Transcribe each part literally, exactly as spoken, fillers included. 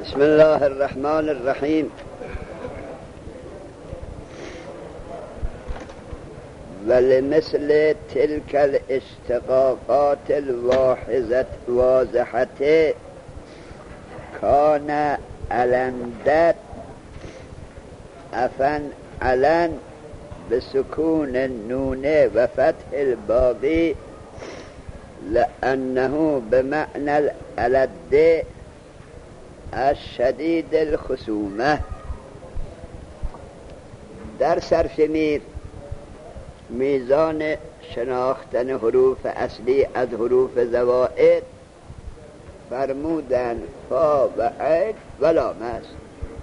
بسم الله الرحمن الرحیم. ولمثل تلك الاشتقاقات الواضحة كان علندت افن علن بسكون النون وفتح الباقي لأنه بمعنى الألد الشدید الخصومه. در سرشمیر میزان شناختن حروف اصلی از حروف زوائد فرمودن فا و عین و لام است.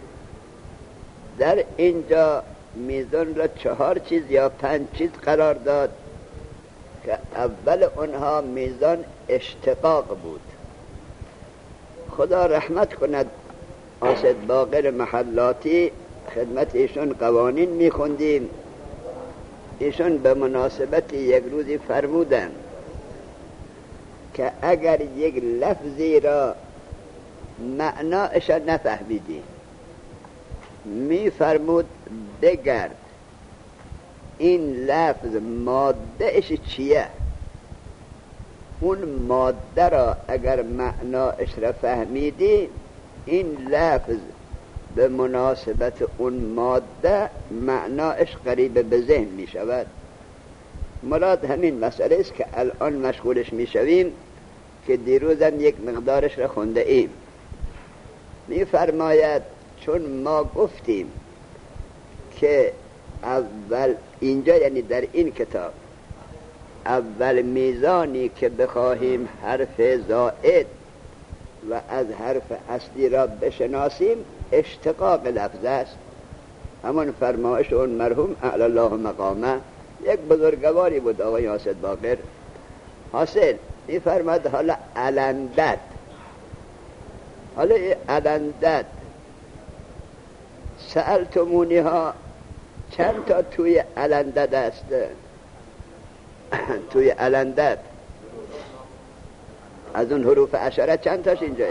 در اینجا میزان را چهار چیز یا پنج چیز قرار داد که اول اونها میزان اشتقاق بود. خدا رحمت کند آسد باقر محلاتی، خدمت ایشون قوانین میخوندیم. ایشون به مناسبت یک روزی فرمودن که اگر یک لفظی را معناش نفهمیدی میفرمود بگرد این لفظ مادهش چیه، اون ماده را اگر معناش را فهمیدی این لفظ به مناسبت اون ماده معناش قریب به ذهن می شود. مراد همین مسئله است که الان مشغولش می شویم که دیروزم یک مقدارش را خونده ایم. می فرماید چون ما گفتیم که اول اینجا، یعنی در این کتاب، اول میزانی که بخواهیم حرف زائد و از حرف اصلی را بشناسیم اشتقاق لفظ است. همون فرمایش اون مرحوم اعلی الله مقامه، یک بزرگواری بود آقای آسد باقر. حاصل می فرماد حالا علندت، حالا علندت سألتمونی ها چند تا توی علندت است؟ توی علندت از اون حروف عشره چند تاش اینجایه؟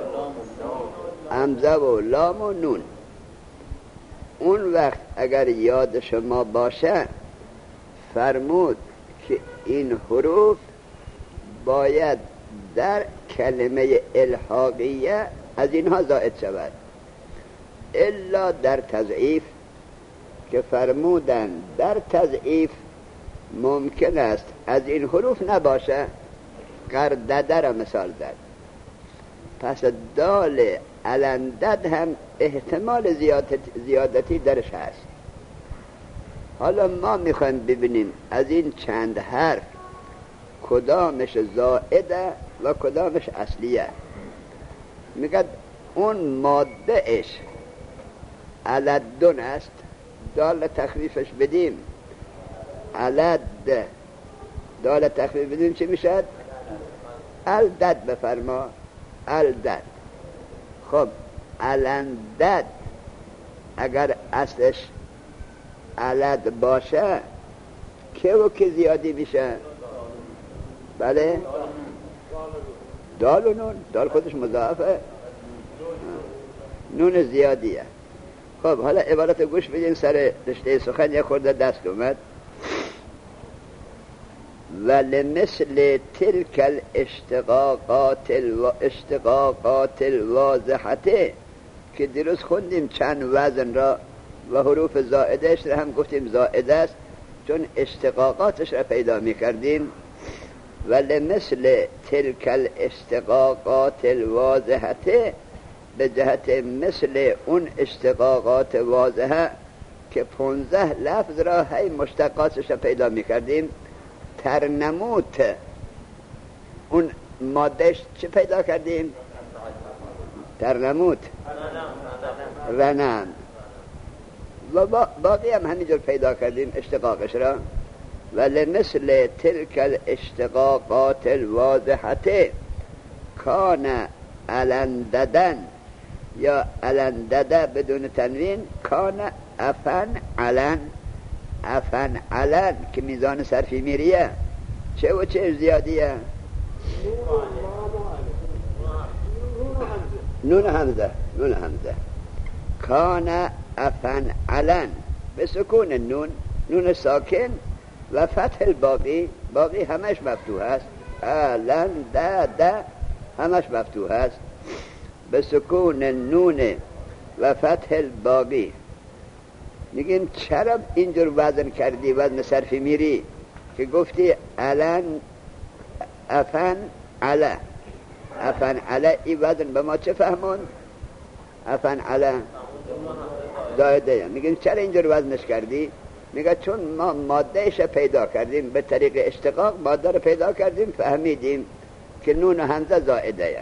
همزه و لام و نون. اون وقت اگر یاد شما باشه فرمود که این حروف باید در کلمه الحاقیه از اینها زائد شود، الا در تضعیف که فرمودن در تضعیف ممکن است از این حروف نباشه. قردده را مثال داد. پس دال علندد هم احتمال زیادت زیادتی درش هست. حالا ما میخوایم ببینیم از این چند حرف کدامش زائده و کدامش اصلیه. میگه اون ماده اش علدون است، دال تخفیفش بدیم علد، دال تخفیف بدیم چی میشد؟ الدد. بفرما الدد. خب علندد اگر اصلش علد باشه که و که زیادی میشه؟ بله دال و نون. دال خودش مضاعفه، نون زیادیه. خب حالا عبارت گوش بدین، سر رشته سخن یک خورده دست اومد. ولمثل تلك الاشتقاقات الاشتقاقات الواضحة که دیروز خوندیم چند وزن را و حروف زائدش را هم گفتیم زائد است چون اشتقاقاتش را پیدا می کردیم. ولمثل تلك الاشتقاقات الواضحة به جهت مثل اون اشتقاقات واضحه که پونزه لفظ را هی مشتقاتش را پیدا می کردیم. ترنموت اون مادهش چه پیدا کردیم؟ ترنموت رنم و باقی هم همینجور پیدا کردیم اشتقاقش را. ولمثل تلك الاشتقاقات الواضحة کان علنددن یا علندده بدون تنوین، کان افن علن، افن علن که میزان صرفی میریه چه و چه زیادیه؟ نون همزه. نون همزه. کان افن علن به سکون نون، نون ساکن و فتح الباقی، باقی همش مفتوح است. علن ده ده همش مفتوح است. به سکون نون و فتح الباقی. میگیم چرا اینجور وزن کردی وزن صرفی میری که گفتی علن افن عله، افن عله، این وزن به ما چه فهمون؟ افن عله زائده. میگیم چرا اینجور وزنش کردی؟ میگه چون ما مادهش پیدا کردیم، به طریق اشتقاق ماده رو پیدا کردیم، فهمیدیم که نون و همزه زائده.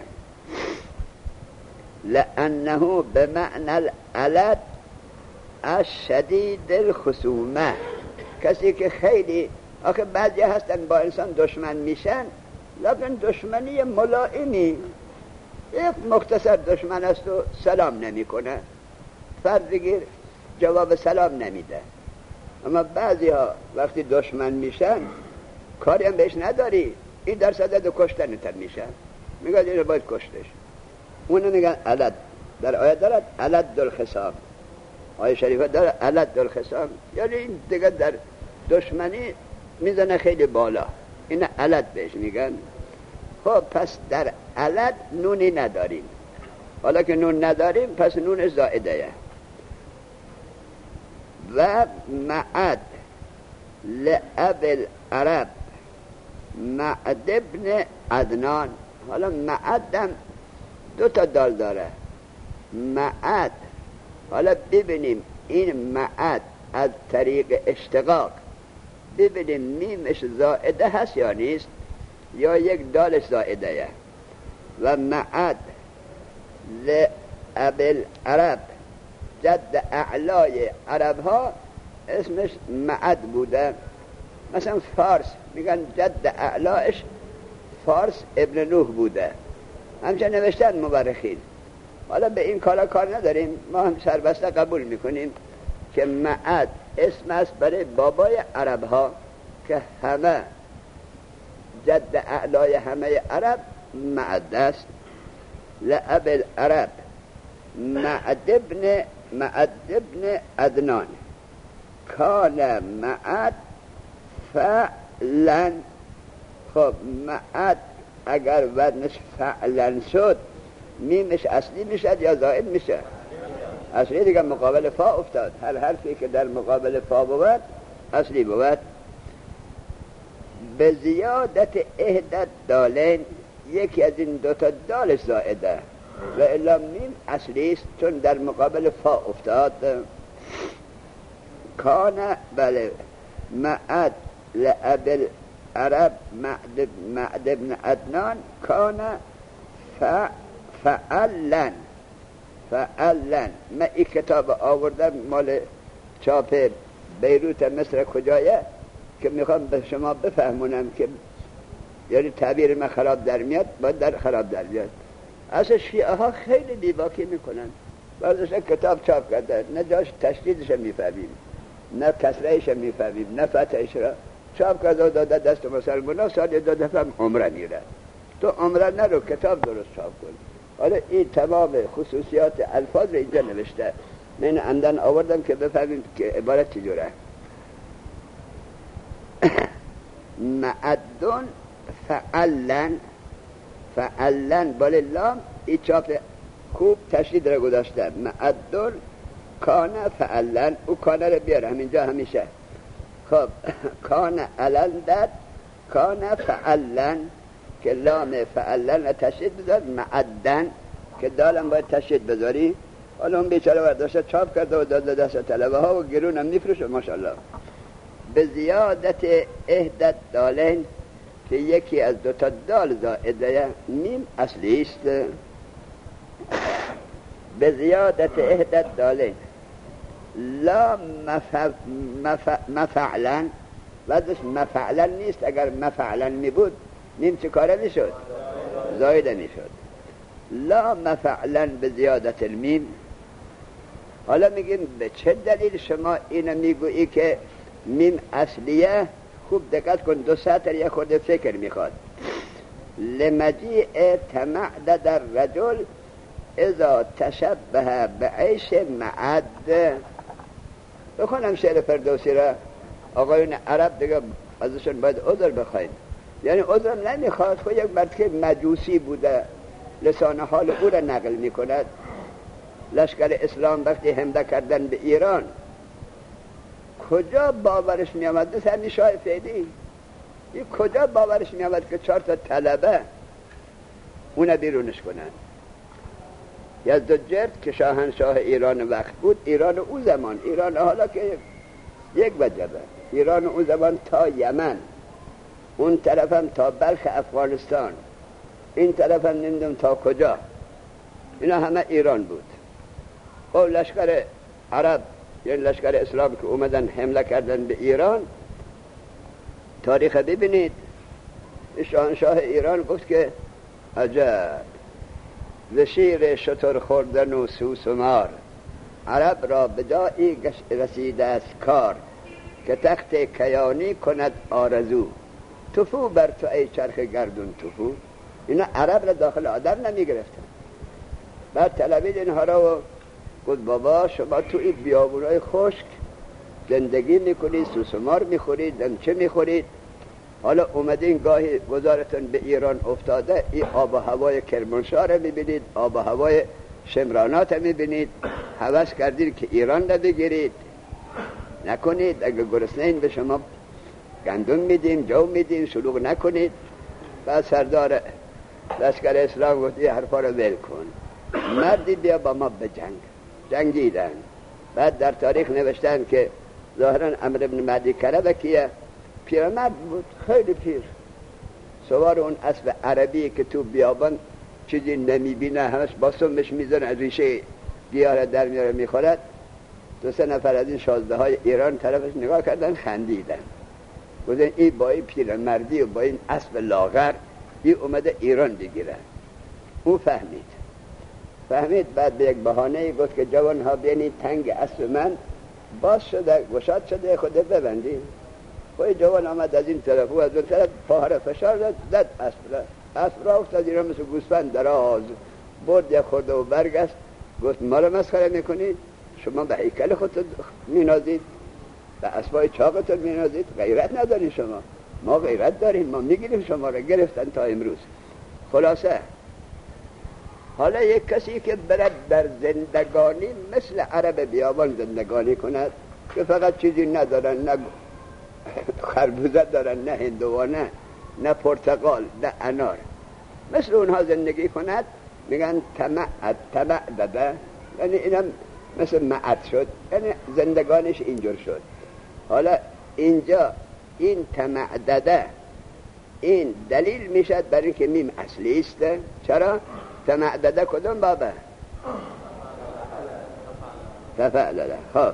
لانه به معنی العلت الشدید الخصومه. کسی که خیلی، آخه بعضی هستن با انسان دشمن میشن لیکن دشمنی ملائمی، یک مختصر دشمن است و سلام نمیکنه، فرض بگیر جواب سلام نمیده. اما بعضی ها وقتی دشمن میشن کاری هم بهش نداری، این در صدد کشتنتر میشن، میگه این رو باید کشتش. اونو میگن علت. در آیه دارد علت دل خصام، آیه شریفه داره علت دل خصام، یعنی این دیگه در دشمنی میزنه خیلی بالا، این علت بهش میگن. خب پس در علت نونی نداریم، حالا که نون نداریم پس نون زائده. و معد لأب العرب معد ابن عدنان. حالا معدم دو تا دال داره، معد. حالا ببینیم این معد از طریق اشتقاق ببینیم میمش زائده هست یا نیست، یا یک دالش زائده. و معد لأب العرب، جد اعلای عرب ها اسمش معد بوده. مثلا فارس میگن جد اعلایش فارس ابن نوح بوده، همچه نوشتن مورخین. حالا به این کارا کار نداریم، ما هم سربسته قبول میکنیم که معد اسم است برای بابای عرب ها که همه جد اعلای همه عرب معد است. لأب العرب معد ابن معد ابن عدنان کان معد فعلا. خب معد اگر وزنش فعلا شد میمش اصلی میشد یا زائد میشه؟ اصلی دیگه مقابل فا افتاد، هر حرفی که در مقابل فا بود اصلی بود. به زیادت احدت دالین، یکی از این دوتا دالش زائده و الا میم اصلی است چون در مقابل فا افتاد. کان بله معد لأب العرب معد معد ابن عدنان کان فعلا فعلا. من این کتاب آوردم مال چاپ بیروت مصر کجایه که میخوام به شما بفهمونم که یعنی تعبیر من خراب در میاد باید در خراب در میاد. اصلا شیعه ها خیلی بیباکی میکنن، بعضش کتاب چاپ کرده نه جاش تشدیدش میفهمیم نه کسرهش میفهمیم نه فتحش را چاپ کرده و داده دست مسلمان ها، سال دو دفعه عمره میره. تو عمره نرو کتاب درست چاپ کن. حالا این تمام خصوصیات الفاظ رو اینجا نوشته، من عمدن آوردم که بفهمیم که عبارت چجوره. معدون فعلن، فعلن بالا لام این چاپ خوب تشدید را گذاشته. معدون کانه فعلن، او کانه رو بیاره همینجا همیشه. خب کانه علندت کانه فعلن که لام فعلن تشدید بذار، معدن که دالم باید تشدید بذاری. حالا اون بیچاره برداشته چاپ کرده و داده دست طلبه ها و گرون هم میفروشه ماشاءالله. به زیادت احدت دالین که یکی از دوتا دال زائده میم اصلی است. به زیادت احدت دالین لا مف... مف... مفعلن، وزش مفعلن نیست. اگر مفعلن می بود میم چه کاره می شد؟ زائده می شد. لا مفعلن به زیادت المیم. حالا میگیم به چه دلیل شما اینو میگویی که میم اصلیه؟ خوب دقت کن، دو سطر یک خود فکر میخواد. لمجیع تمعدد الرجل اذا تشبه بعیش معد. بخونم شعر فردوسی را، آقایون عرب دیگه ازشون باید عذر بخواید، یعنی عذر نمیخواد، خود یک مرد که مجوسی بوده لسان حال او را نقل میکند. لشکر اسلام وقتی حمله کردن به ایران کجا باورش میامد؟ مثل همین شاه فعلی، این کجا باورش میامد که چهار تا طلبه اون بیرونش کنن؟ یزدجرد که شاهنشاه ایران وقت بود، ایران او زمان، ایران حالا که یک وجبه، ایران او زمان تا یمن، اون طرف هم تا بلخ افغانستان، این طرف هم نمیدونم تا کجا، اینا همه ایران بود. خب لشکر عرب یعنی لشکر اسلام که اومدن حمله کردن به ایران، تاریخ ببینید، شاهنشاه ایران گفت که عجب ز شیر شتر خوردن و سوسمار، عرب را به جایی رسیده است کار، که تخت کیانی کند آرزو، تفو بر تو ای چرخ گردون تفو. اینا عرب را داخل آدم نمی گرفتن. بعد طلبید اینها را و گفت بابا شما تو این بیابونای خشک زندگی میکنید، سوسمار میخورید، دنچه میخورید، حالا اومدین گاهی گذارتون به ایران افتاده، این آب و هوای کرمانشاه رو میبینید، آب و هوای شمرانات رو میبینید، هوس کردید که ایران رو بگیرید. نکنید، اگه گرسنین به شما گندم میدیم، جو میدیم، شلوغ نکنید. بعد سردار لشکر اسلام گفت این حرفا رو ول کن، مردی بیا با ما به جنگ. جنگیدن. بعد در تاریخ نوشتن که ظاهرا عمرو بن مهدی کربکیه، پیرمرد بود، خیلی پیر، سوار اون اسب عربی که تو بیابان چیزی نمیبینه، همش با سمش میزنه، ریشه گیاه در میاره میخورد. دو سه نفر از این شازده های ایران طرفش نگاه کردن، خندیدن، گفتن این با این پیرمردی و با این اسب لاغر این اومده ایران بگیره. او فهمید فهمید بعد به یک بهانه گفت که جوان ها بینید تنگ اسب من باز شده، گشاد شده، خود ببندید. خود جوان آمد از این طرف و از اون طرف، پاهر فشار داد، زد اسب را، اسب را افتاد ایران مثل گوسفند دراز برد، یک خورده و برگشت. گفت ما را مسخره میکنید؟ شما به هیکل خودتون مینازید، به اسبای چاقتون مینازید، غیرت ندارید شما. ما غیرت داریم، ما میگیریم شما را. گرفتن تا امروز. خلاصه حالا یک کسی که برد در زندگانی مثل عرب بیابان زندگانی کند که فقط چیزی ندارن، نه خربوزه دارن، نه هندوانه، نه پرتقال، نه انار، مثل اونها زندگی کند، میگن تمعد تمعدده، یعنی اینم مثل معد شد، یعنی زندگانش اینجور شد. حالا اینجا این تمعدده این دلیل میشد برای که میم اصلی است. چرا؟ تمعدده کدوم بابه؟ تفعلله. خب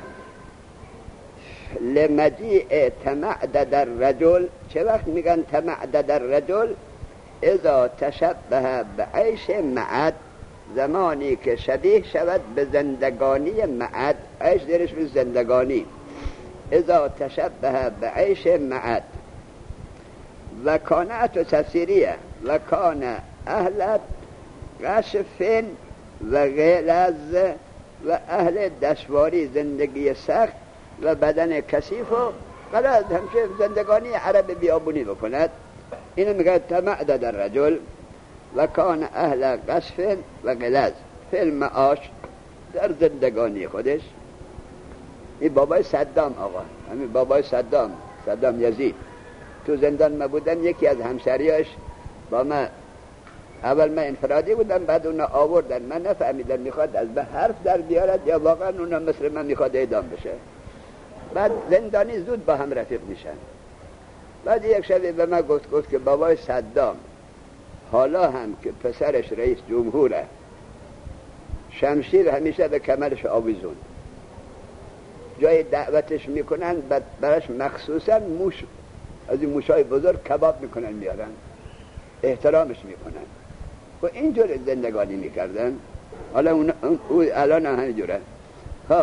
لمجیع تمعدد الرجل، چه وقت میگن تمعدد الرجل؟ اذا تشبه بعیش معد، زمانی که شبیه شود به زندگانی معد. عیش درش به زندگانی. اذا تشبه بعیش معد. و کانعت و تفسیریه و کان اهل قشف و غلظ و اهل دشواری، زندگی سخت و بدن کثیف و غلظ، همشه زندگانی عرب بیابونی بکند. اینو میگه تمعدد الرجل و کان اهل قشف و غلظ فی المعاش، در زندگانی خودش. این بابای صدام، آقا همین بابای صدام، صدام یزید تو زندان ما بودن، یکی از همسریاش با من، اول من انفرادی بودم، بعد اونا آوردن، من نفهمیدم میخواد از به حرف در بیارد یا واقعا اونا مثل من میخواد اعدام بشه. بعد زندانی زود با هم رفیق میشن. بعد یک شبی به من گفت گفت که بابای صدام حالا هم که پسرش رئیس جمهوره، شمشیر همیشه به کمرش آویزون، جای دعوتش میکنن براش مخصوصا موش، از این موشای بزرگ کباب میکنن میارن، احترامش میکنن. و اینجور زندگانی میکردن. حالا اون او الان همینجوره. خب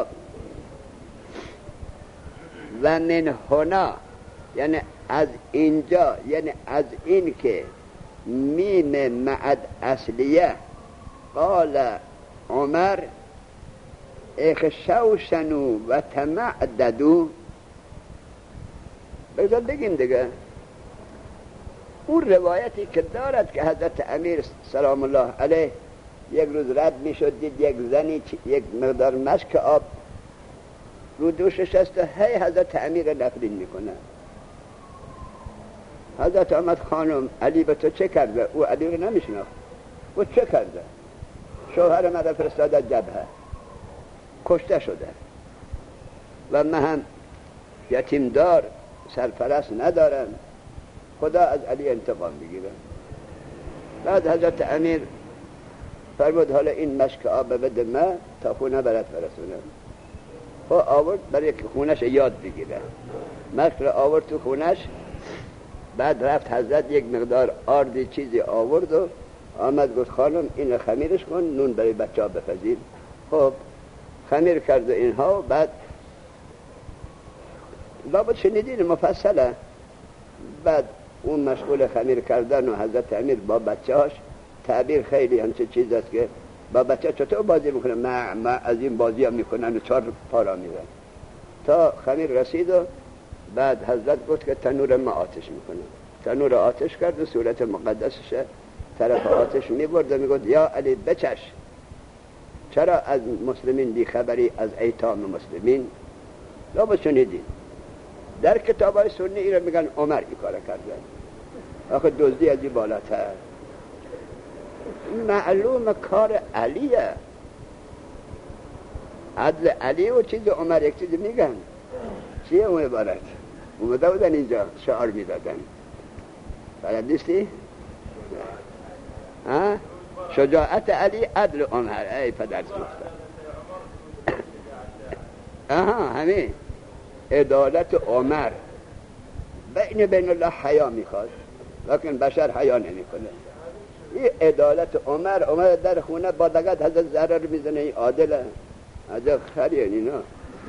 و من هنا، یعنی از اینجا، یعنی از این که میم معد اصلیه قال عمر اخشوشنوا و تمعددوا. بذار بگیم دیگه اون روایتی که دارد که حضرت امیر سلام الله علیه یک روز رد می شد دید یک زنی یک مقدار مشک آب رو دوشش است و هی حضرت امیر نفرین میکنه. حضرت آمد خانم علی به تو چه کرده؟ او علی رو نمیشناخت. او چه کرده؟ شوهر من فرستاده جبهه کشته شده و من هم یتیمدار سرپرست ندارم، خدا از علی انتقام بگیره. بعد حضرت امیر فرمود حالا این مشک آب بده من تا خونه برات برسونم. خب آورد برای که خونش یاد بگیره، مشک رو آورد تو خونش. بعد رفت حضرت یک مقدار آردی چیزی آورد و آمد گفت خانم این خمیرش کن نون برای بچه ها بپزید. خب خمیر کرد اینها. بعد لابد شنیدین مفصله. بعد اون مشغول خمیر کردن و حضرت امیر با بچه هاش تعبیر خیلی همچه چیز است که با بچه چطور بازی میکنه، ما, ما از این بازی هم میکنن و چهار پارا میرن تا خمیر رسید. و بعد حضرت گفت که تنور ما آتش میکنه. تنور آتش کرد و صورت مقدسش طرف آتش میبرد و میگفت یا علی بچش، چرا از مسلمین بی خبری از ایتام مسلمین؟ لابد شنیدین در کتابای سنی ایران میگن عمر این کار کردن. آخه دزدی از این بالاتر. معلوم کار علیه، عدل علی و چیز عمر یک چیز میگن. چیه اون عبارت؟ اومده بودن اینجا شعار میدادن، بلد نیستی؟ ها؟ شجاعت علی عدل عمر. ای پدر سوخته. آها همین عدالت عمر. بین بین الله حیا میخواد لیکن بشر حیا نمیکنه. این عدالت عمر. عمر در خونه با دقت حضرت زهرا رو میزنه این عادله. عجب خریه اینا.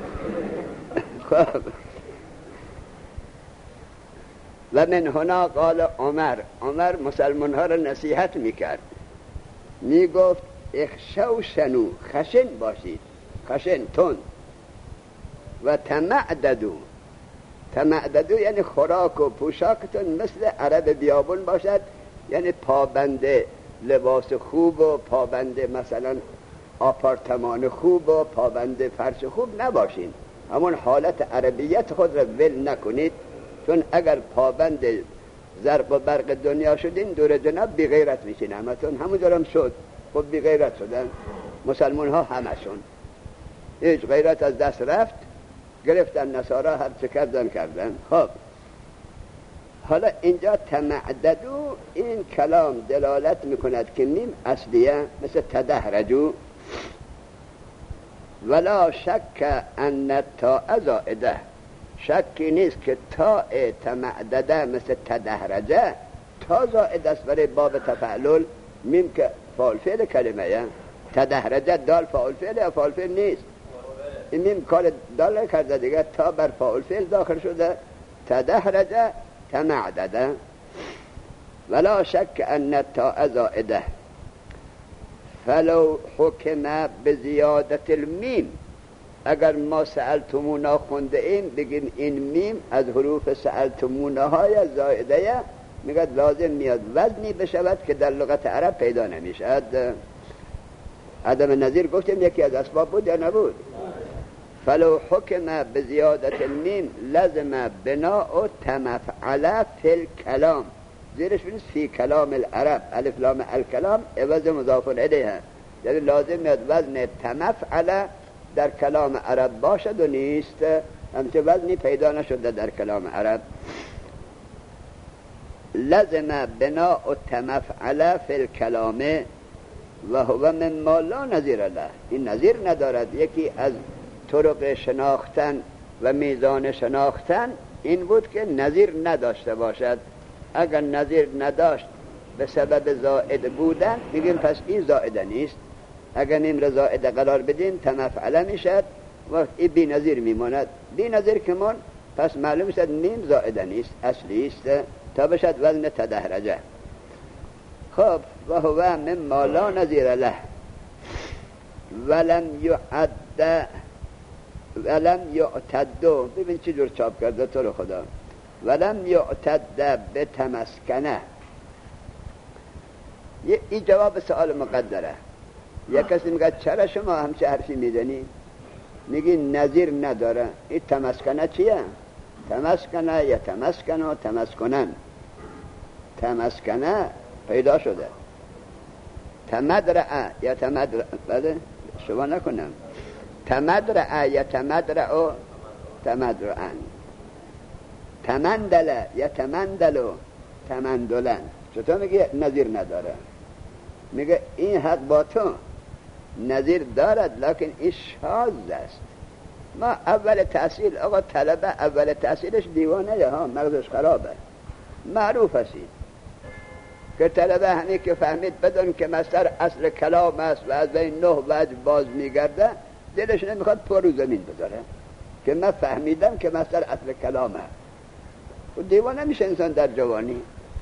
خب و من هنا قال عمر. عمر مسلمان ها را نصیحت میکرد، میگفت اخشوشنو، خشن باشید، خشن تند، و تمعددو. تمعددو یعنی خوراک و پوشاکتون مثل عرب بیابون باشد، یعنی پابند لباس خوب و پابند مثلا آپارتمان خوب و پابند فرش خوب نباشین. همون حالت عربیت خود را ول نکنید، چون اگر پابند زرق و برق دنیا شدین دور جناب بی غیرت میشین. همتون همونجور هم شد. خب بی غیرت شدن مسلمان ها همشون. هیچ غیرت از دست رفت، گرفتن نصارا هر چه کردن کردن. خب حالا اینجا تمعددو، این کلام دلالت میکند که میم اصلیه مثل تدهرجو. ولا شک ان تا زائده، شکی نیست که تا تمعدده مثل تدهرجه تا زائده است برای باب تفعلل. میم که فاعل فعل کلمه یه. تدهرجه دال فاعل فعل یا فاعل فعل نیست. این میم کار دال کرده دیگه، تا بر فاعل فعل داخل شده. تدهرجه تمعدده. ولا شک ان تا زائده فلو حکم بزیادت المیم. اگر ما سألتمونا خونده ایم بگیم این میم از حروف سألتمونا های زائده میگد لازم میاد وزنی بشود که در لغت عرب پیدا نمیشد. عدم نظیر گفتیم یکی از اسباب بود یا نبود؟ فلو حکم بزیادت المیم لازم بناء تمفعل فی الکلام. زیرش بینید فی کلام العرب، الف لام الکلام عوض مضاف الیه، یعنی لازم میاد وزن تمفعل در کلام عرب باشد و نیست. همچه وزنی پیدا نشده در کلام عرب. لازم بناء تمفعل فی الکلام و هو مما لا نظیر له. این نظیر ندارد. یکی از طرق شناختن و میزان شناختن این بود که نظیر نداشته باشد. اگر نظیر نداشت به سبب زائد بودن بگیم پس این زائده نیست. اگر نیم را زائده قرار بدیم تمفعله میشد و این بی نظیر میماند. بی نظیر که من پس معلوم شد نیم زائده نیست، اصلی است تا بشد وزن تدهرجه. خب و هو مما لا نظیر له، ولم یعد ولم یعتد، ببین چی جور چاپ کرده تو رو خدا، ولم یعتد به تمسکنه. این جواب سوال مقدره. یک کسی میگه چرا شما همچه حرفی میزنی؟ میگی نظیر نداره. این تمسکنه چیه؟ تمسکنه یا تمسکنه تمسکنن. تمسکنه پیدا شده. تمدرعه یا تمدرعه، بله شما نکنم، تمدرعه یا تمدرعه تمدرعن، تمندله یا تمندلو تمندلن. چطور میگه نظیر نداره؟ میگه این حق با تو نظیر دارد لکن این شاذ است. ما اول تحصیل، آقا طلبه اول تحصیلش دیوانه ها، مغزش خرابه، معروف هستی که طلبه همین که فهمید بدون که مصدر اصل کلام است و از بین نه وجه باز میگرده، دلش نمیخواد پر رو زمین بذاره که من فهمیدم که مصدر اصل کلامه. و دیوانه میشه انسان در جوانی.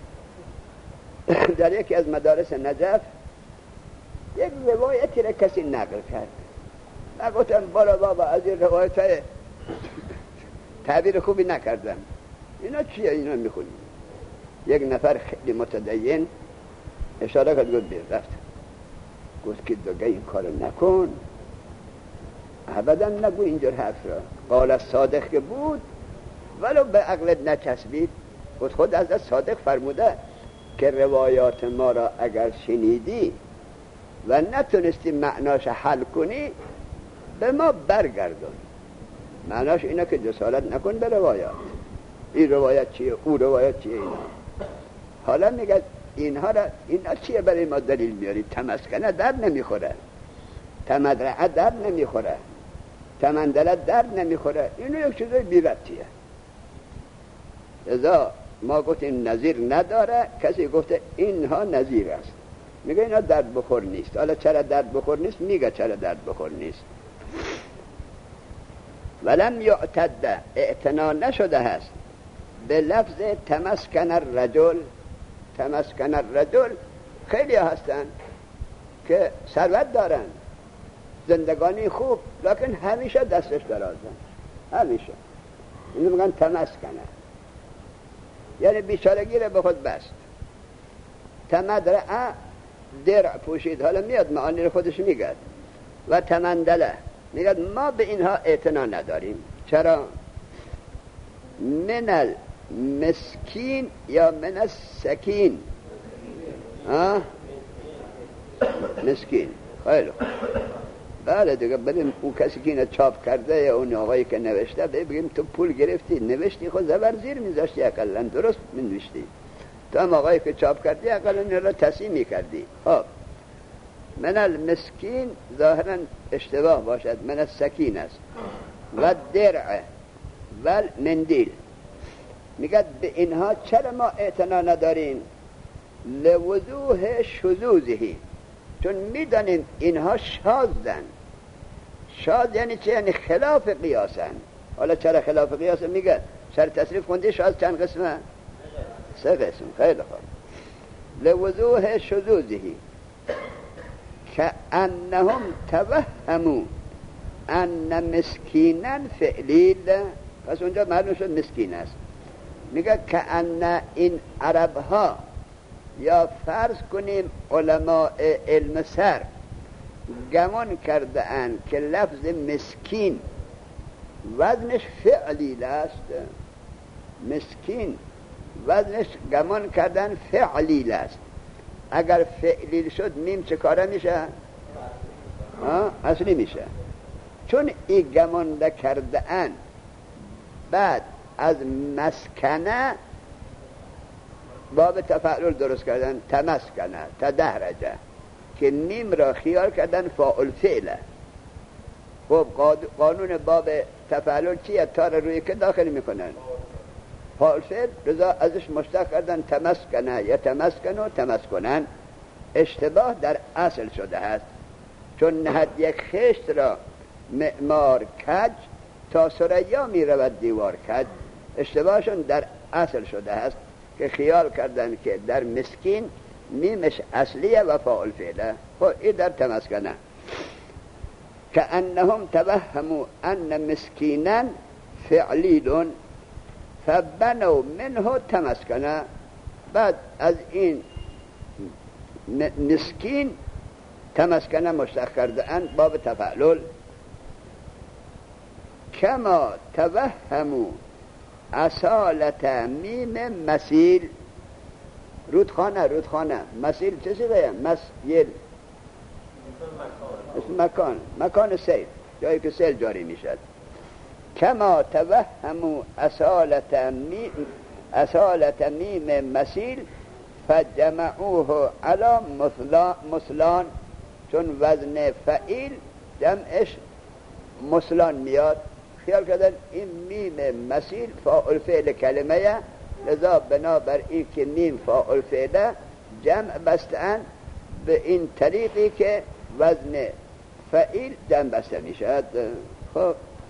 در یکی از مدارس نجف یک روایتی را کسی نقل کرد. من گفتم بالا بابا از این روایت های تعبیر خوبی نکردم، اینا چیه اینا میخونیم؟ یک نفر خیلی متدین اشاره کرد، گفت بیر رفت، گفت که دیگه این کار نکن، ابدا نگو اینجور حرف را. قال صادق که بود ولو به عقلت نچسبید. گفت خود از صادق فرموده که روایات ما را اگر شنیدی و نتونستی معناش حل کنی به ما برگردون. معناش اینه که جسارت نکن به روایات، این روایت چیه او روایت چیه اینا. حالا میگه اینها را اینا چیه برای ما دلیل میاری؟ تمسکنه در نمیخوره، تمدرعه در نمیخوره، تمندله در نمیخوره، اینو یک چیزای بی‌ربطیه. ازا ما گفتیم نظیر نداره، کسی گفته اینها نظیر است، میگه اینا درد بخور نیست. حالا چرا درد بخور نیست؟ میگه چرا درد بخور نیست. ولم یعتد، اعتنا نشده هست به لفظ تمسکن الرجل. تمسکن الرجل خیلی هستن که ثروت دارن، زندگانی خوب، لکن همیشه دستش درازن، همیشه. اینو میگن تمسکنه، یعنی بیچارگی رو به خود بست. تمدرعه درع پوشید، حالا میاد معانی رو خودش میگه. و تمندله میگه ما به اینها اعتنا نداریم. چرا؟ من المسکین یا من السکین. ها؟ مسکین. خیلی خوب. بله دیگه بریم اون کسی که اینو چاپ کرده یا اون آقایی که نوشته بگیم تو پول گرفتی نوشتی، خود زبر زیر میذاشتی، اقلا درست می‌نوشتی. تو هم آقایی که چاپ کردی اقلا این را تصحیح میکردی. خب من المسکین ظاهرا اشتباه باشد، من السکین است. و درع و مندیل. میگه به اینها چرا ما اعتنا نداریم؟ لوضوح شذوذهی، چون میدانیم اینها شاذن. شاذ یعنی چه؟ یعنی خلاف قیاسن. حالا چرا خلاف قیاسن؟ میگه سر تصریف خوندی شاذ چند قسمه؟ سه قسم. خیلی خوب. لوضوح شذوذهی که انهم توهموا ان مسکینا فعلیل، پس اونجا معلوم شد مسکین است. میگه که ان این عرب ها، یا فرض کنیم علماء علم سر، گمان کرده اند که لفظ مسکین وزنش فعلیل است. مسکین وزنش گمان کردن فعلیل است. اگر فعلیل شد میم چه کاره میشه؟ اصلی میشه. چون این گمان کرده اند بعد از مسکنه باب تفعل درست کردن، تمسکنه تدهرجه، که میم را خیال کردن فاعل فعله. خب قانون باب تفعل چیه؟ تا را روی که داخل میکنن فاعل فعل، رضا ازش مشتق کردن تمسکنه یا تمسکنه و تمسکنن. اشتباه در اصل شده است، چون نهد یک خشت را معمار کج تا ثریا می رود دیوار کج. اشتباهشون در اصل شده است که خیال کردن که در مسکین میمش اصلیه و فاعل فعله. خب این در تمسکنه. كأنهم توهموا أن مسكینا فعلیل فبنوا منه تمسکنا. بعد از این مسکین تمسکنه مشتق کرده اند باب تفعلل. کما توهموا اصالت میم مسیل. رودخانه رودخانه مسیل چه چیزه؟ مسیل اسم مکان، مکان سیل، جایی که سیل جاری میشد. کما توهموا اصالت میم اصالت میم مسیل فجمعوه علی مثلان. چون وزن فعیل جمعش مثلان میاد، خیال کردن این میم مسیل فاعل فعل کلمه، لذا بنابر این که میم فاعل فعله جمع بستن به این طریقی که وزن فعیل جمع بسته میشد. خب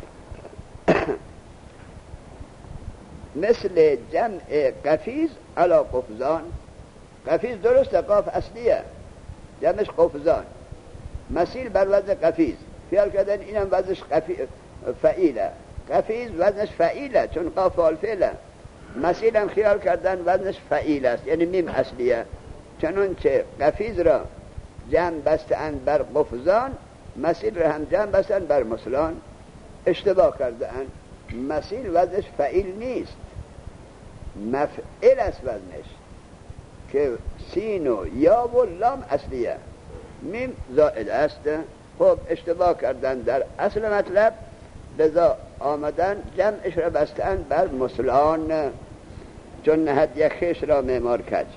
مثل جمع قفیز علا قفزان. قفیز درسته، قاف اصلیه، جمعش قفزان. مسیل بر وزن قفیز، خیال کردن اینم وزنش فعیله. قفیز وزنش فعیله چون قاف فاعل فعله. مسیل هم خیال کردن وزنش فعیل است، یعنی میم اصلیه. چنانچه قفیز را جمع بستند بر قفزان، مسیل را هم جمع بستند بر مثلان. اشتباه کردن. مسیل وزنش فعیل نیست، مفعل است وزنش، که سین و یا و لام اصلیه، میم زائد است. خب اشتباه کردن در اصل مطلب، لذا آمدن جمعش را بستن بر مثلان، چون نهد یک خیش را معمار کج.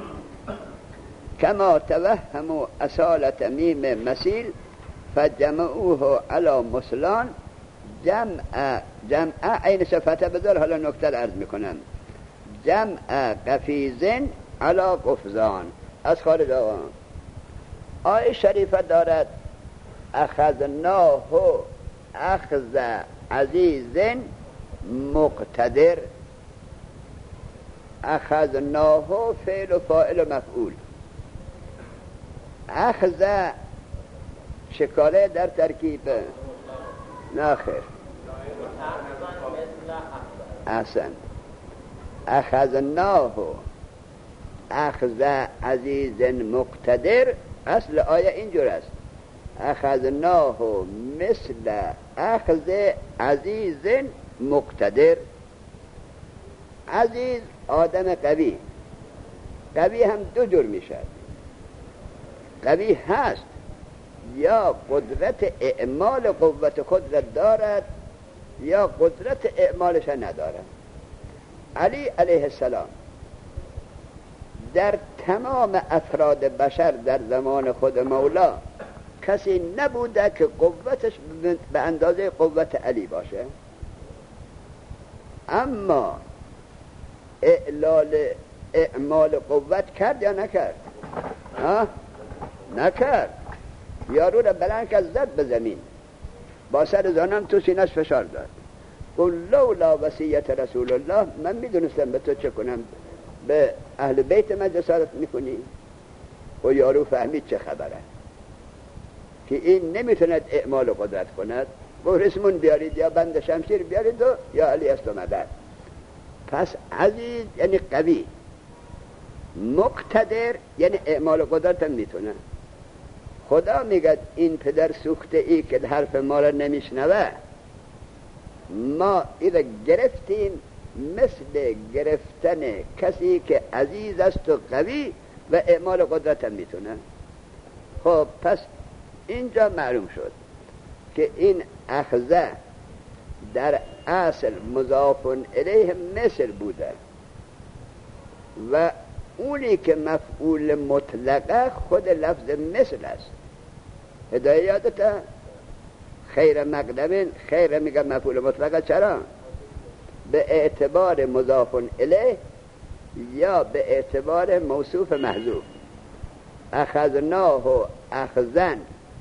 کما توهموا اصالت میم مسیل فجمعوه علی مثلان. جمع جمع عین صفته بذار، حالا نکته عرض میکنم. جمع قفیزن علی قفزان. از خارج آقا آیه شریفه دارد اخذناه اخذ عزیز مقتدر. اخذناه فعل و فاعل و مفعول. اخذ شکاله در ترکیب ناخر احسن. اخذناه اخذ عزیز مقتدر، اصل آیه اینجور است. اخذناه مثل اخذ عزیز مقتدر. عزیز آدم قوی، قوی هم دو جور میشد. قوی هست یا قدرت اعمال قوت قدرت دارد یا قدرت اعمالش ندارد. علی علیه السلام در تمام افراد بشر در زمان خود مولا کسی نبوده که قوتش به اندازه قوت علی باشه، اما اعلال اعمال قوت کرد یا نکرد؟ ها؟ نکرد. یارو را بلند کرد زد به زمین، با سر زانم تو سینه‌اش فشار داد. قل لولا وصیت رسول الله، من میدونستم به تو چه کنم، به اهل بیت من جسارت میکنی؟ و یارو فهمید چه خبره، که این نمیتوند اعمال قدرت کند. و رسمون بیارید یا بند شمشیر بیارید و یا علی است و مدد. پس عزیز یعنی قوی، مقتدر یعنی اعمال قدرت هم میتونه. خدا میگه این پدر سوخته ای که حرف ما را نمیشنوه، ما ایره گرفتیم مثل گرفتن کسی که عزیز است و قوی و اعمال قدرت هم میتونه. خب پس اینجا معلوم شد که این اخذه در اصل مضاف الیه مثل بوده و اونی که مفعول مطلقه خود لفظ مثل است. هدایه یادته؟ خیر مقدم، خیر میگه مفعول مطلقه. چرا؟ به اعتبار مضاف الیه یا به اعتبار موصوف محذوف. اخذناه اخذن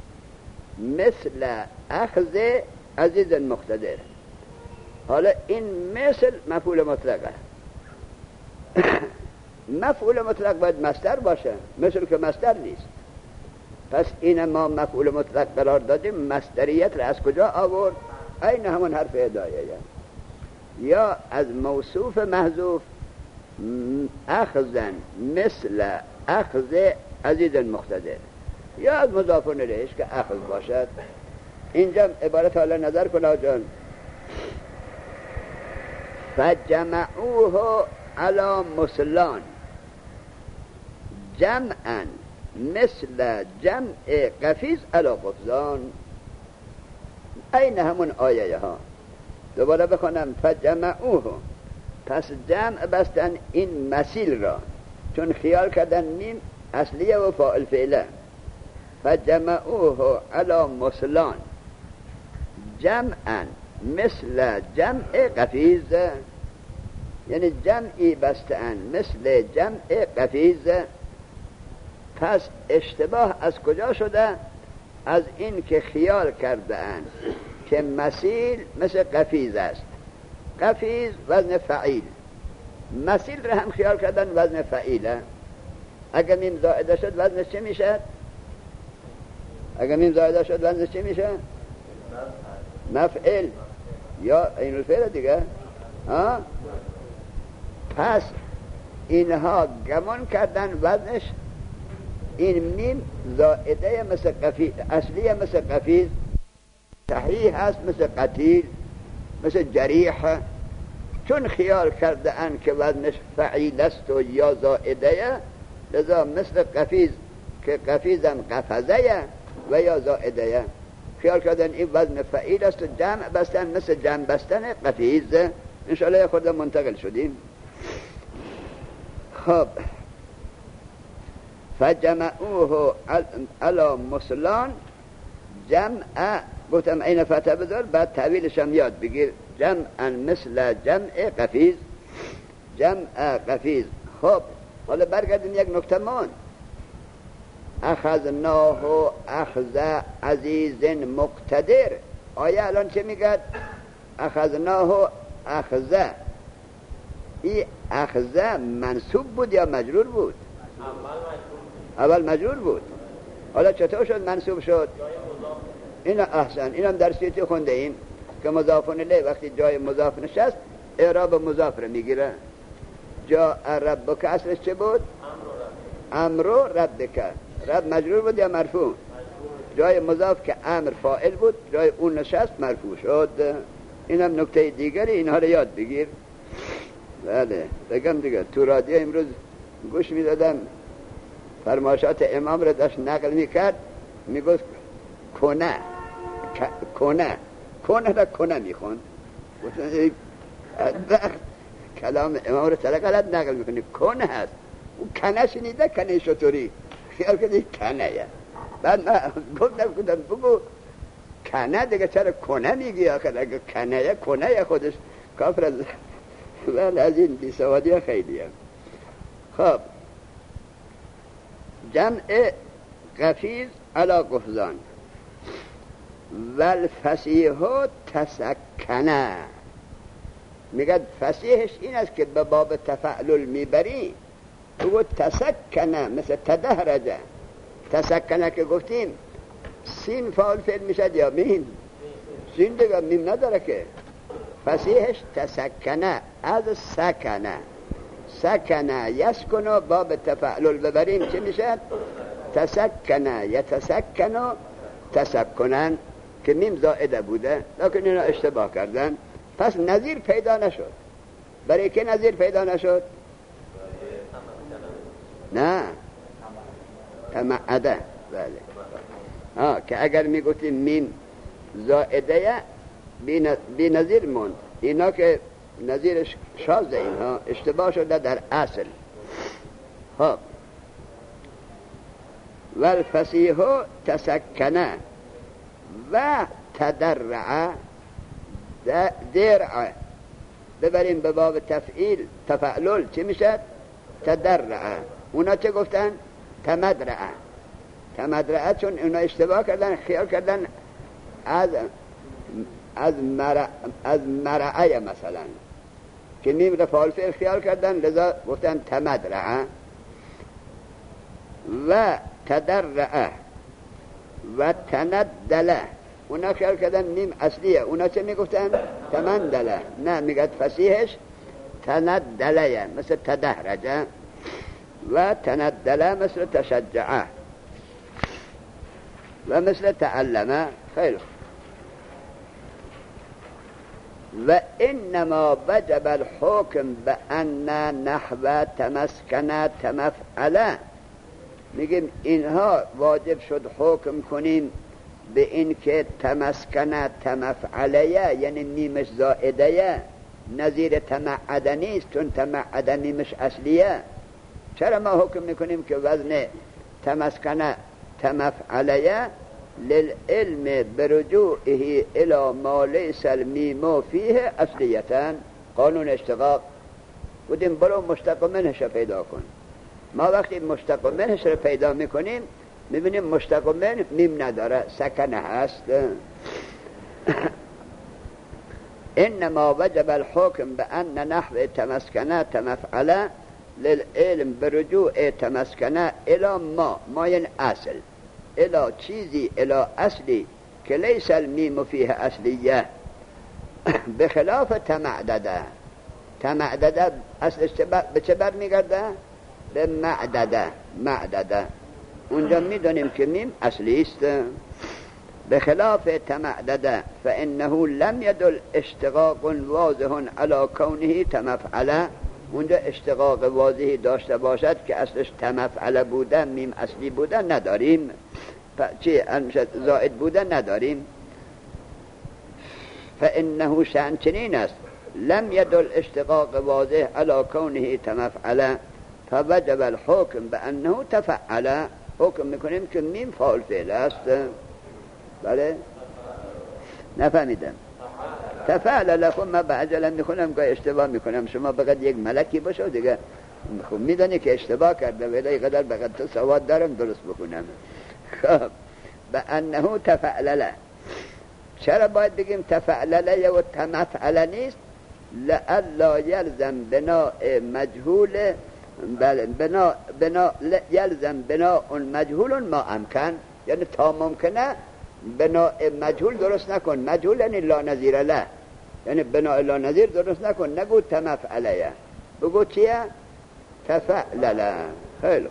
مثل اخذ عزیز مقتدر. حالا این مثل مفعول مطلقه. مفعول مطلق باید مصدر باشه، مثل که مصدر نیست. پس این ما مفعول مطلق قرار دادیم، مصدریت را از کجا آورد؟ این همون حرف هدایه، یا از موصوف محذوف اخذن مثل اخذ عزیز مقتدر، یا از مضاف الیه که اخذ باشد. اینجا عبارت حالا نظر کن جان. فجمعوه علی مسلان جمعا مثل جمع قفیز علی قفزان. این همون آیه ها. دوباره بخونم. فجمعوه، پس جمع بستن این مسیل را، چون خیال کردن میم اصلیه و فاعل فعله. فجمعوه علی مسلان جمعا مثل جمع قفیز، یعنی جمعی بستن مثل جمع قفیز. پس اشتباه از کجا شده؟ از این که خیال کرده اند که مسیل مثل قفیز است. قفیز وزن فعیل، مسیل را هم خیال کردن وزن فعیله. اگر میم زائده شد وزنش چه میشه؟ اگر میم زائده شد وزنش چه میشه؟ مفعل یا این الفعل دیگه. ها؟ پس اینها گمان کردن وزنش این میم زائده مثل قفیز، اصلیه مثل قفیز، صحیح هست مثل قتیل، مثل جریح. چون خیال کرده ان که وزنش فعیل است و یا زائده، لذا مثل قفیز که قفیزم قفزه و یا زائده، خیال کردن این وزن فعیل است و جمع بستن مثل جمع بستن قفیز. انشاءالله خود منتقل شدیم. خب فجمعوه علی مسلان جمع، گفتم این فتح بذار بعد تعویلش هم یاد بگیر. جمعا مثل جمع قفیز، جمع قفیز. خب حالا برگردیم یک نکته مان. اخذناه اخذ عزیز مقتدر. آیا الان چه میگه؟ اخذناه اخذ. این اخذ منصوب بود یا مجرور بود؟ اول مجرور بود. حالا چطور شد منصوب شد؟ اینا احسن، اینم در سیتی خونده ایم که مضاف الیه وقتی جای مضاف نشست اعراب مضاف رو میگیره. جا ربک اصلش چه بود؟ امرو ربک. رب مجرور بود یا مرفوع؟ جای مضاف که امر فاعل بود، جای اون نشست مرفوع شد. اینم نکته دیگری، اینها رو یاد بگیر. بله بگم دیگه. تو رادیو امروز گوش میدادم، فرمایشات امام رو داشت نقل میکرد، میگفت کنه کنه کنه را کنه میخوند. کلام امام رو سر غلط نقل میکنی. کنه هست، او کنه شنیده، کنه شطوری خیال کردی کنه یا. بعد من گفتم کدام بگو کنه دیگه چرا کنه میگی آخر؟ اگه کنه یا کنه یا خودش کافر از ولی از این بیسوادی ها خیلی هم. خب جمع قفیز علی قفزان والفسیح تسکنه. میگه فسیحش این است که به باب تفعلل میبری، بگو تسکنه مثل تدهرجه. تسکنه که گفتیم سین فاعل فعل میشد یا میم؟ سین دیگه میم نداره که. فسیحش تسکنه از سکنه. سکنه یسکنه باب تفعلل ببریم چه میشه؟ تسکنه یتسکنه تسکنن که میم زائده بوده، لیکن اینا اشتباه کردن. پس نظیر پیدا نشد. برای که نظیر پیدا نشد؟ نه تمعده. بله آه که اگر میگفتیم میم زائده بی نظیر موند. اینا که نظیرش شازه، اینها اشتباه شده در اصل. خب والفسیح تسکنه و تدرع درع ببریم به باب تفعیل تفعلل چی میشه؟ تدرع. اونا چه گفتن؟ تمدرع. تمدرع چون اونا اشتباه کردن، خیال کردن از از مرع از مرعه مثلا که میم را فاعل فعل خیال کردن، لذا گفتن تمدرع. و تدرع و تندله، اونا خیال کردن میم اصلیه، اونا چه میگفتن؟ تمندله. نه، میگد فصیحش تندله، مثل تدهرجه. و تندله مثل تشجعه و مثل تعلمه. خیلی و انما وجب الحکم بان نحو تمسکن تمفعله، میگیم اینها واجب شد حکم کنیم به این که تمسکن تمفعله، یعنی میمش زائده، نظیر تمعده نیست، چون تمعده میمش اصلیه. چرا ما حکم میکنیم که وزن تمسکن تمفعله للعلم برجوعه الى ما لیس المیم فیه اصلیتن؟ قانون اشتقاق بودیم برو مشتق منهش پیدا کن. ما وقتی مشتق منهش رو پیدا میکنیم میبینیم مشتق منه میم نداره، سکنه هست. انما وجب الحکم بان نحو تمسکنه تمفعله للعلم برجوع تمسکنه الى ما، ما یعنی اصل، الى چیزی، الى اصلی که لیس المیم فیه اصلیه، بخلاف تمعدده. تمعدده اصلش به چه بر میگرده؟ به معدده. معدده اونجا میدونیم که میم اصلی است. بخلاف تمعدده فانه لم يدل اشتقاق واضح على كونه تمفعله، اونجا اشتقاق واضحی داشته باشد که اصلش تمفعله بوده، میم اصلی بوده نداریم، چی زائد بوده نداریم. فانه شأن چنین است، لم يدل اشتقاق واضح على كونه تمفعله فوجب الحکم بانه تفعله، حکم میکنیم که میم فاعل فعل است. بله نفهمیدم. تفعل لكم ما بعجله میخونم که اشتباه میکنم، شما بقید یک ملکی باشه و دیگه خب میدونی که اشتباه کرده، ولی قدر بقید تو سواد دارم درست بکنم. خب بانه تفعلله، چرا باید بگیم تفعلله و تمفعله نیست؟ لئلا یلزم بناء مجهول، بله بنا بنا یلزم بناء مجهول ما امکن، یعنی تا ممکنه بناء مجهول درست نکن. مجهول یعنی لا نظیر له، یعنی بناء لا نظیر درست نکن، نگو تمفعله، بگو چیه؟ تفعلله. خیلی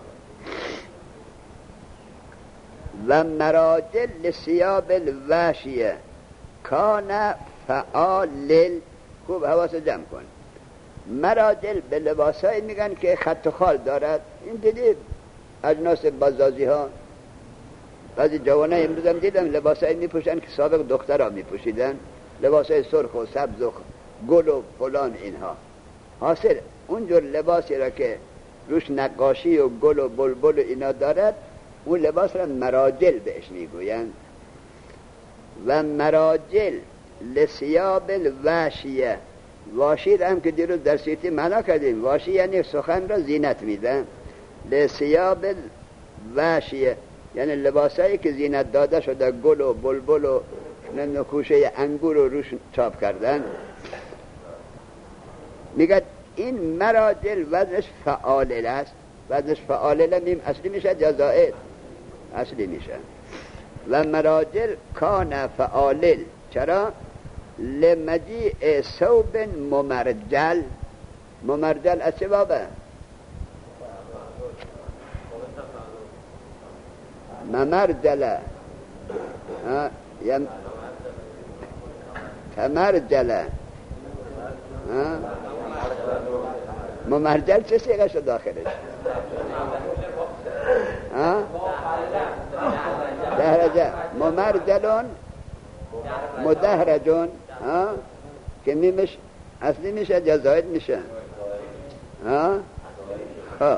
و مراجل لثیاب الواشیه کان فعال. خوب حواس جمع کن. مراجل به لباسایی میگن که خط و خال دارد. این دیدید اجناس بازازی ها، بعضی جوانای امروز هم دیدم لباسایی میپوشن که سابق دخترها میپوشیدن، لباسای سرخ و سبز و گل و فلان اینها. حاصل اونجور لباسی را که روش نقاشی و گل و بلبل و اینا دارد، اون لباس را مراجل بهش میگویند. و مراجل لثیاب الواشیه، واشی را هم که دیروز در سیتی معنا کردیم، واشی یعنی سخن را زینت میدن. لثیاب الواشیه یعنی لباسایی که زینت داده شده، گل و بلبل و نکوشه انگور رو روش چاپ کردن. میگه این مراجل وزنش فعالل است. وزنش فعالل میم اصلی میشه یا زائد؟ اصلی میشه. و مراجل کان فعالل، چرا؟ لمجیع ثوب ممرجل. ممرجل از چه بابه؟ ممرجله یا تمرجله. ممرجل چه سیغه شد داخلش؟ دهرجه. ممرجلون مدهرجون که میمش اصلی میشه یا زائد میشه؟ خب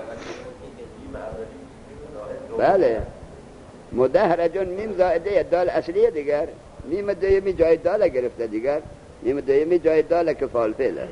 بله، مدهرجون میم زائده، دال اصلیه دیگر، میم دویمی جای دال گرفته دیگر، میم دویمی جای دال که فعال فعله.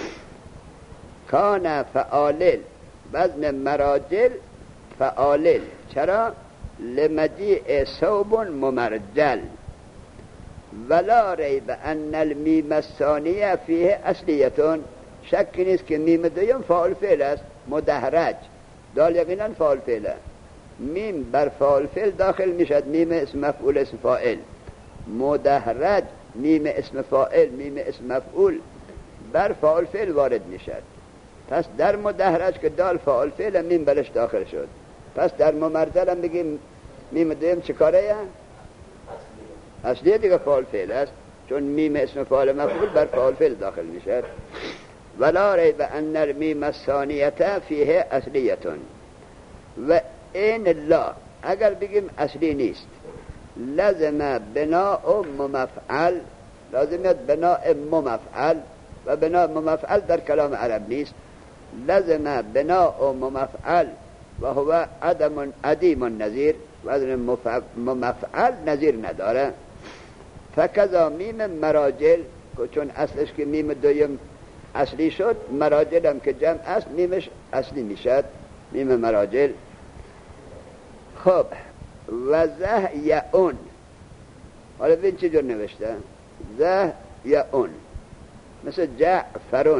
کان فعالل، وزن مراجل فعالل، چرا؟ لمجیع ثوب ممرجل. ولا ریب ان المیم الثانیه فیه اصلیتون، شکی نیست که میم دویم فعال فعل است. مدهرج، دال یقینا فعال فعله. میم بر فاعل فعل داخل میشد، میم اسم مفعول اسم فاعل. مدحرج میم اسم فاعل میم اسم مفعول بر فاعل فعل وارد میشد. پس در مدحرج که دال فاعل فعل میم برش داخل شد. پس در ممرزل هم بگیم میم دویم چه کاره؟ اصلیه دیگه فاعل فعل است، چون میم اسم فاعل مفعول بر فاعل فعل داخل میشد. ولا ریب ان المیم الثانیه فیه اصلیتون. و این لا اگر بگیم اصلی نیست، لازم بناء ممفعل، لازمیت بناء ممفعل، و بناء ممفعل در کلام عرب نیست. لازم بناء ممفعل و هو عدم عدیم النظیر، و عدم ممفعل نظیر نداره. فکذا میم مراجل، چون اصلش که میم دویم اصلی شد، مراجل هم که جمع است میمش اصلی میشد، میم مراجل. خب و زه یا اون، حالا ببین چه جور نوشته، زه یا اون مثل جعفرون.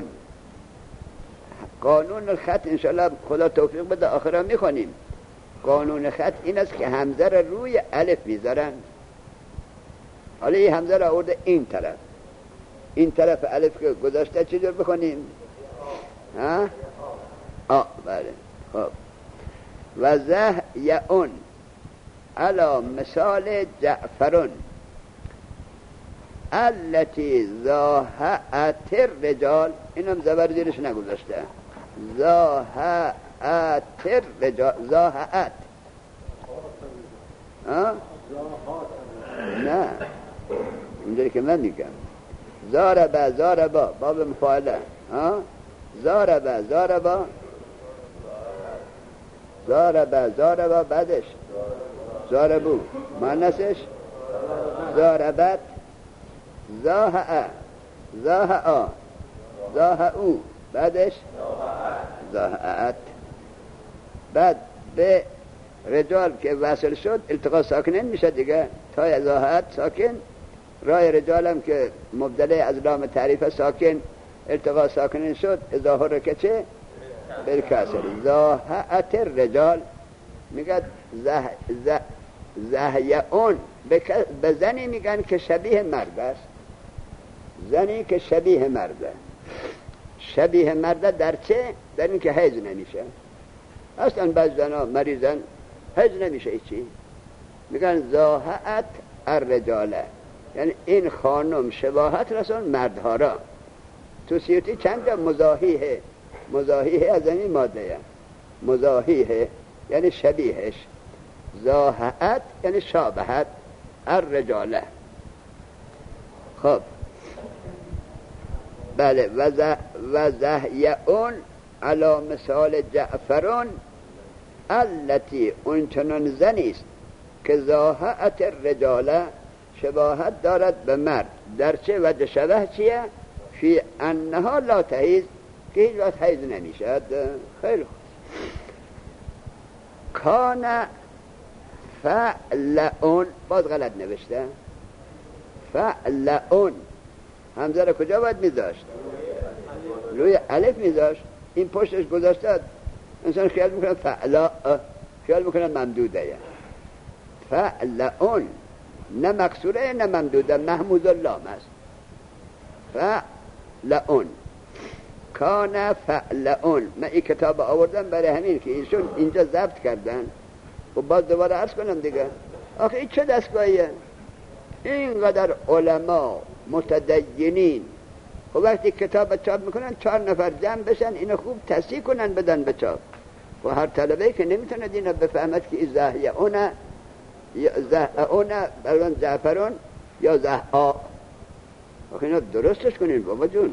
قانون الخط انشاءالله خدا توفیق بده آخرا میخونیم. قانون خط این است که همزه را روی الف میذارن. حالا این همزه را آورده این طرف، این طرف الف که گذاشته چه جور بخونیم؟ ها؟ آه بله. خب و زه یا اون علا مثال جعفرون التي زاهعت الرجال، اینم زبر زیرش نگذاشته، زاهعت الرجال، زاهعت ها؟ نه اینجوری که من میگم زاربا زاربا باب مفاعله، ها؟ زاربا زاربا زاربا زاربا بعدش زاربو معنیش زاربت، زاهعه زاهعا زاهعو بعدش زاهعت. بعد به رجال که وصل شد التقاء ساکنین میشه دیگه، تا زاهعت ساکن، رای رجال هم که مبدله از لام تعریف ساکن التقاء ساکنین شد، ظاهر که چه؟ بالکسر. زاهعت الرجال میگه زه زه زهیعون. به زنی میگن که شبیه مرد است، زنی که شبیه مرده. شبیه مرده در چه؟ در این که حیض نمیشه. اصلا بعض زنها مریضن حیض نمیشه ایچی، میگن زاهعت الرجاله، یعنی این خانم شباهت رسون مردها را. تو سیوتی چند جا مزاحیه، مزاحیه از این ماده، مزاحیه یعنی شبیهش، زاهعت یعنی شابهت الرجاله. خب بله و زهیعون علا مثال جعفرون التي اون چنان زنیست که زاهعت الرجاله شباهت دارد به مرد. در چه وجه شبه چیه؟ فی انها لا تحیز، که هیچ وقت حیض نمیشد. خیلی خوب. کان فعلون، باز غلط نوشته، فعلون همزه را کجا باید میذاشت؟ روی الف میذاشت. این پشتش گذاشته انسان خیال میکنه فعلا، خیال میکنه ممدوده. فعلون نه مکسوره نه ممدوده، محمود اللام است. فعلون کان فعلون. من این کتاب آوردم برای همین که ایشون اینجا ضبط کردن و باز دوباره عرض کنم دیگه. آخه این چه دستگاهیه؟ اینقدر علما متدینین و وقتی کتاب چاپ میکنن چهار نفر جمع بشن اینو خوب تصحیح کنن بدن به چاپ. و هر طلبه که نمیتونه اینو بفهمد که زهیعون یا زهعون بلون جعفرون یا زهعا، آخه اینو درستش کنین بابا جون.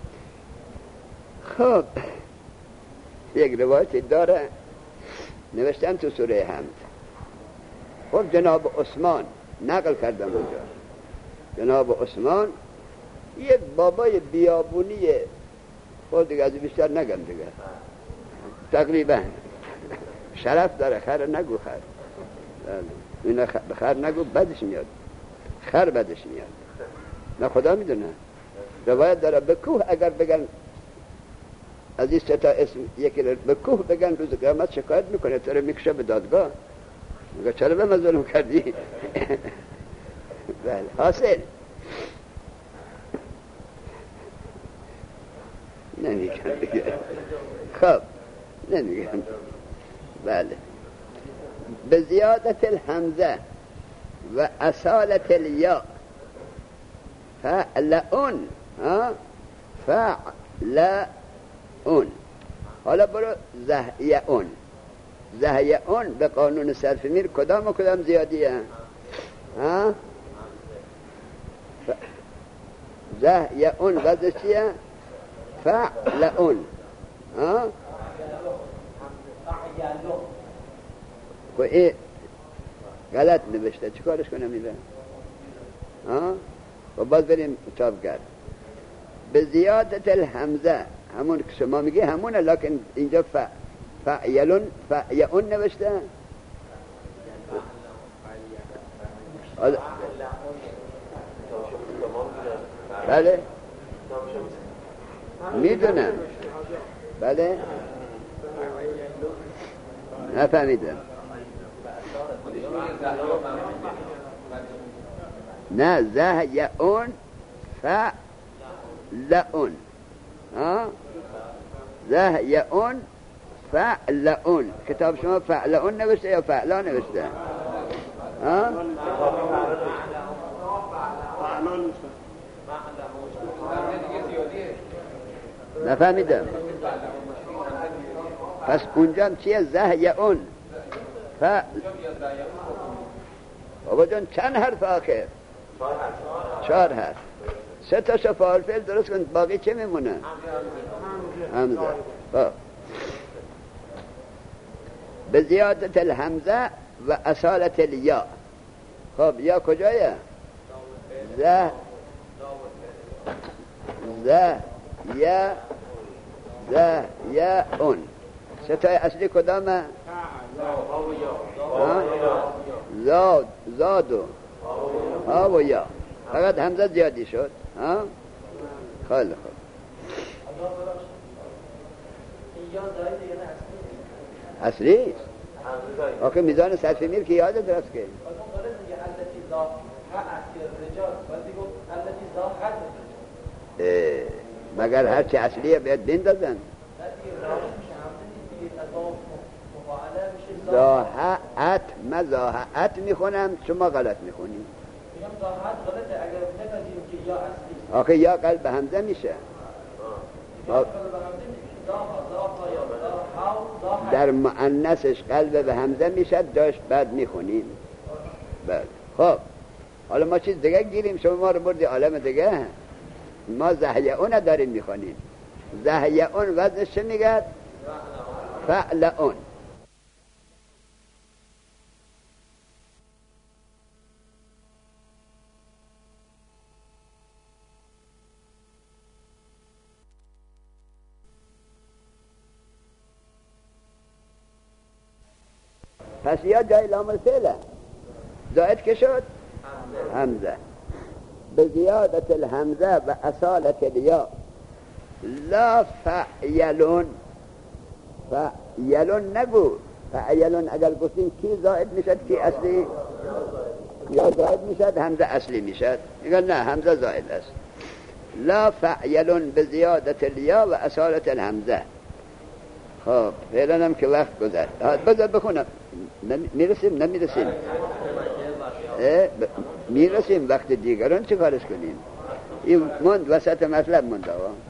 خب یک روایتی داره نوشتم تو سوره حمد. خب جناب عثمان نقل کردم اونجا، جناب عثمان یک بابای بیابونیه، خود دیگه از بیشتر نگم دیگه، تقریبا شرف داره. خر نگو، خر اینا خر نگو بدش میاد، خر بدش میاد، نه خدا میدونه. روایت داره به کوه اگر بگن از این سه تا اسم یکی رو به کوه بگن روز قیامت شکایت میکنه، تو رو میکشه به دادگاه. میگه چرا به من ظلم کردی؟ بله حاصل نمیگم دیگه. خب نمیگم. بله به زیادت الحمزه و اصالت الیا فعلون ها فعلون. حالا برو زهیعون. زهیعون به قانون صرف میر کدام و کدام زیادیه؟ ها ف... زهیعون وزش چیه؟ فعلون. ها خب این غلط نوشته چی کارش کنم میره؟ ها و باز بریم چاپگر. به زیادت الحمزه همون که شما میگی همونه، لکن اینجا ف... فعیلون فعیعون نوشته. بله میدونم. بله نفهمیدم. نه زهیعون فعلون. ها زهیعون فعلون. کتاب شما فعلون نوشته یا فعلا نوشته؟ ها نفهمیدم. پس اونجا هم چیه؟ زهیعون ف بابا جان چند حرف آخر؟ چهار حرف. سه تا شفاعل فعل درست کن، باقی چه میمونه؟ همزه. خب به زیادت الحمزه و اصالت الیا. خب یا کجایه؟ زه زه یا زه یا اون. ستای اصلی کدامه؟ زاد زادو ها و یا. فقط همزه زیادی شد. ها خیلی خوب. اصلی آخه میزان صرف میر که یاد درست که مگر هرچی اصلیه باید بندازن. زاهت مزاهت میخونم، شما غلط میخونیم. آخه یا قلب همزه میشه. در مؤنثش قلب به همزه میشه، داشت بعد میخونیم. بله خب حالا ما چیز دیگه گیریم، شما ما رو بردی عالم دیگه. ما زهیعون داریم میخونیم. زهیعون وزنش چه میگه؟ فعلون. پس یا جای لام الفعله زائد که شد؟ همزه. به زیادت الهمزه و اصالت الیا لا فعیلون. فعیلون نگو. فعیلون اگر گفتیم کی زائد میشد کی اصلی؟ یا زائد میشد همزه اصلی میشد. میگن نه همزه زائد است. لا فعیلون به زیادت الیا و اصالت الهمزه. خب فعلا هم که وقت گذشت. بذار بخونم. میرسیم نمیرسیم؟ میرسیم وقت دیگران چه کارش کنیم؟ این مند وسط مطلب مند آقا.